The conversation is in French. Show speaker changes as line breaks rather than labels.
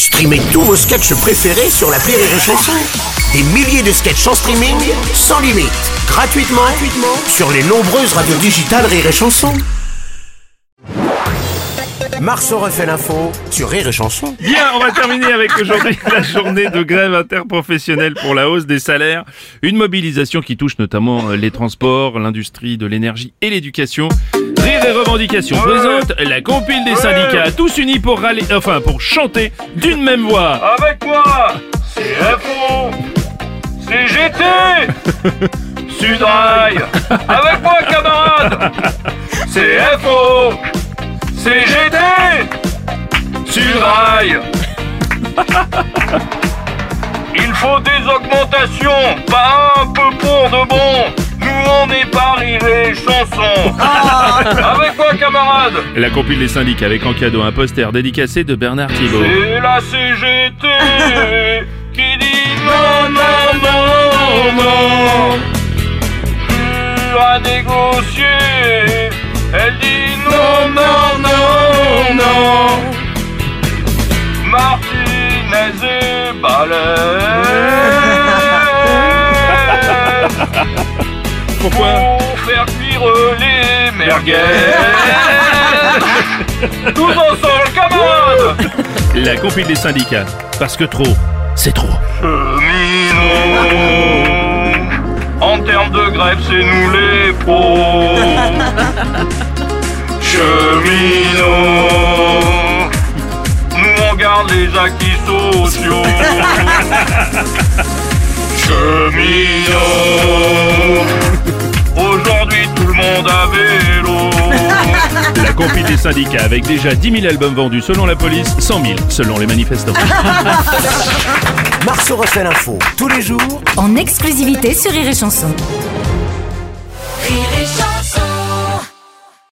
Streamez tous vos sketchs préférés sur l'appli Rire et Chanson. Des milliers de sketchs en streaming, sans limite, gratuitement sur les nombreuses radios digitales Rire et Chanson. Marceau refait l'info sur Rire et Chanson.
Bien, on va terminer avec aujourd'hui la journée de grève interprofessionnelle pour la hausse des salaires. Une mobilisation qui touche notamment les transports, l'industrie de l'énergie et l'éducation. Rire et revendications présente la compile des syndicats, tous unis pour râler, pour chanter d'une même voix.
Avec moi, CFO, CGT, Sudrail. Avec moi, camarades, CFO, CGT, Sudrail. Il faut des augmentations, pas un peu pour de bon. Nous on n'est pas Rire et Chanson. Avec moi, camarades,
La compile des syndicats avec en cadeau un poster dédicacé de Bernard Thibault.
c'est la CGT qui dit non, non, non, non. Plus à négocier. Elle dit non, non, non, non. Martinez et Ballet.
Pourquoi
Pour faire cuire les merguez. Tous ensemble, camarades.
La compile des syndicats, parce que trop, c'est trop.
Cheminot, en termes de grève, c'est nous les pros. Cheminot, nous on garde les acquis sociaux. Cheminot, aujourd'hui tout le monde à vélo.
La compile des syndicats avec déjà 10 000 albums vendus selon la police, 100 000 selon les manifestants.
Marceau refait l'info tous les jours
en exclusivité sur Rire et Chanson.